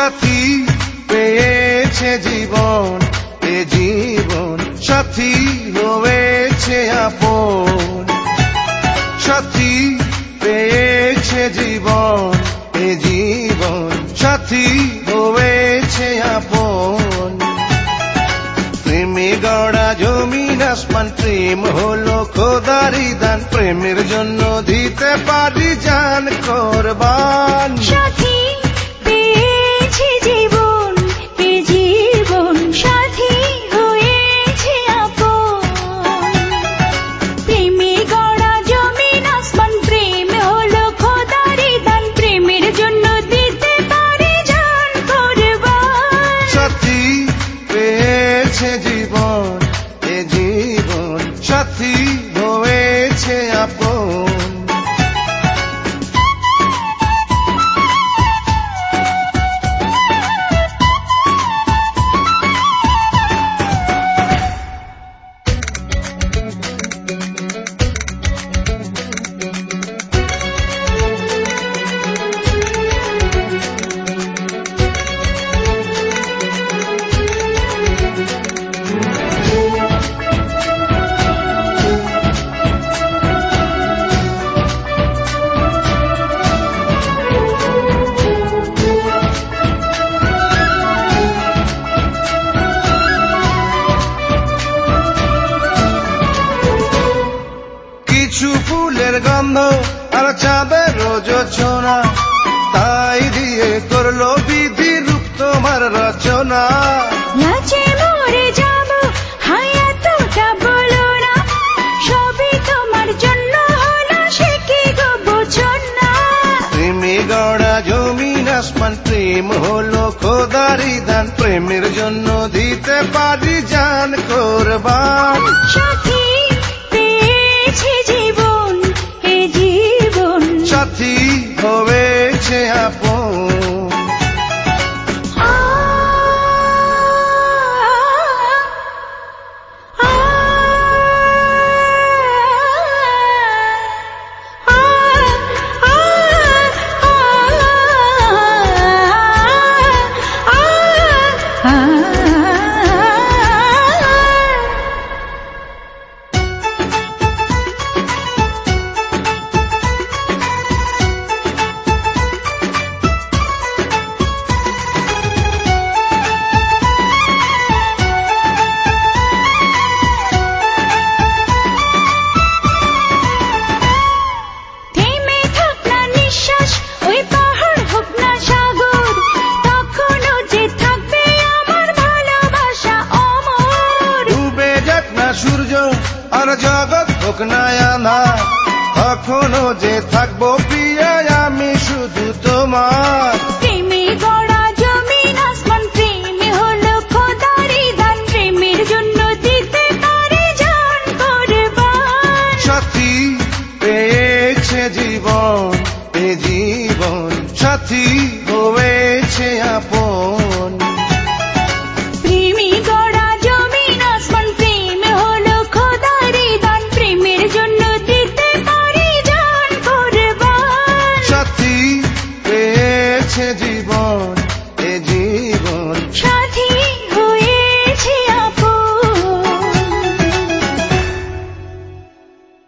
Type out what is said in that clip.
সাথী পেয়েছে জীবন, এ জীবন সাথী হয়েছে আপন। সাথী পেয়েছে জীবন, এ জীবন সাথী হয়েছে আপন। প্রেমে গড়া জমিন আসমান, প্রেম হলো খোদারি দান, প্রেমের জন্য দিতে পারি জান কোরবান। সাথী পেয়েছে জীবন, এ জীবন সাথী হয়েছে আপন। প্রেমে গড়া জমিন আসমান, প্রেম হলো খোদারি দান, প্রেমের জন্য দিতে পারি জান কোরবান। সাথী পেয়েছে জীবন, এ জীবন সাথী হয়েছে আপন। কিছু ফুলের গন্ধ আর চাঁদের যোছনা, তাই দিয়ে করলো বিধি রূপ তোমার রচনা। লাজে মরে যাব, হায় এতটা বলো না, সবই তোমার জন্য হলো, সে কি গো বুঝো না। প্রেমে গড়া জমিন আসমান, প্রেম হলো খোদারি দান, প্রেমের জন্য দিতে পারি জান কোরবান। সাথী পেয়েছে জীবন, এ জীবন সাথী হয়েছে আপন। আ, আ, আ, থেমে থাক না নিঃশ্বাস, ওই পাহাড় হোক না সাগর, তখনও যে থাকবে আমার ভালোবাসা অমর। ডুবে যাক না সূর্য আর জগৎ হোক না আঁধার,